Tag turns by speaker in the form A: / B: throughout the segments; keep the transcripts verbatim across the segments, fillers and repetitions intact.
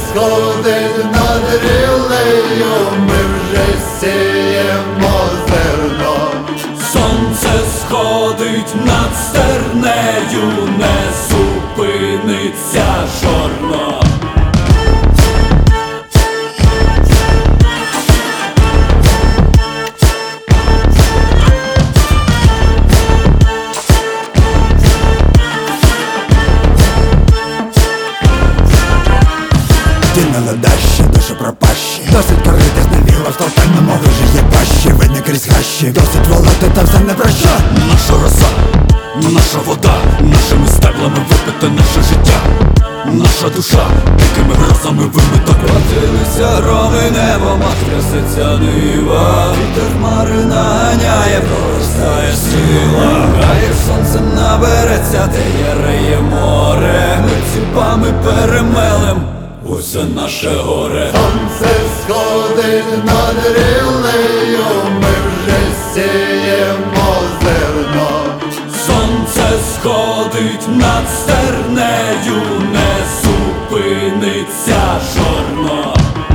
A: сходить над рілею, ми вже сіємо зерно.
B: Сонце сходить над стернею, не зупиниться жорно.
C: Ті неледащі, душі пропащі, досить коритись на віглах, столпенному вижиє пащі. Видно крізь хащі, досить волоти, та все не про що.
B: Наша роса, наша вода, нашими стеблами випите наше життя. Наша душа, дикими грозами вимита. Котилися громи, небо трясеться нива. Вітер хмари наганяє, проростає сила. Гає сонцем набереться, де яреє море. Ми ціпами перемелем усе наше горе.
A: Сонце сходить над рілею, ми вже сіємо зерно.
B: Сонце сходить над стернею, не зупиниться жорно.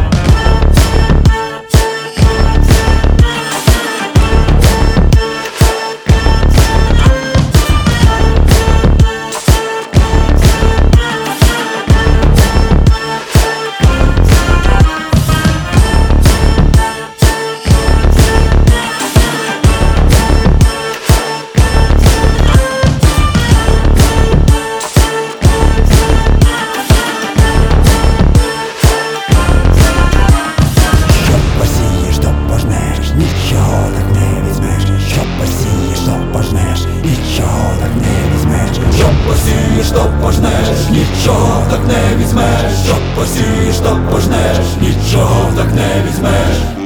C: Нічого так не візьмеш, що посієш, то пожнеш. Нічого так не візьмеш,
B: Що посієш, то пожнеш, нічого так не візьмеш. Що посієш, то пожнеш, нічого так не візьмеш.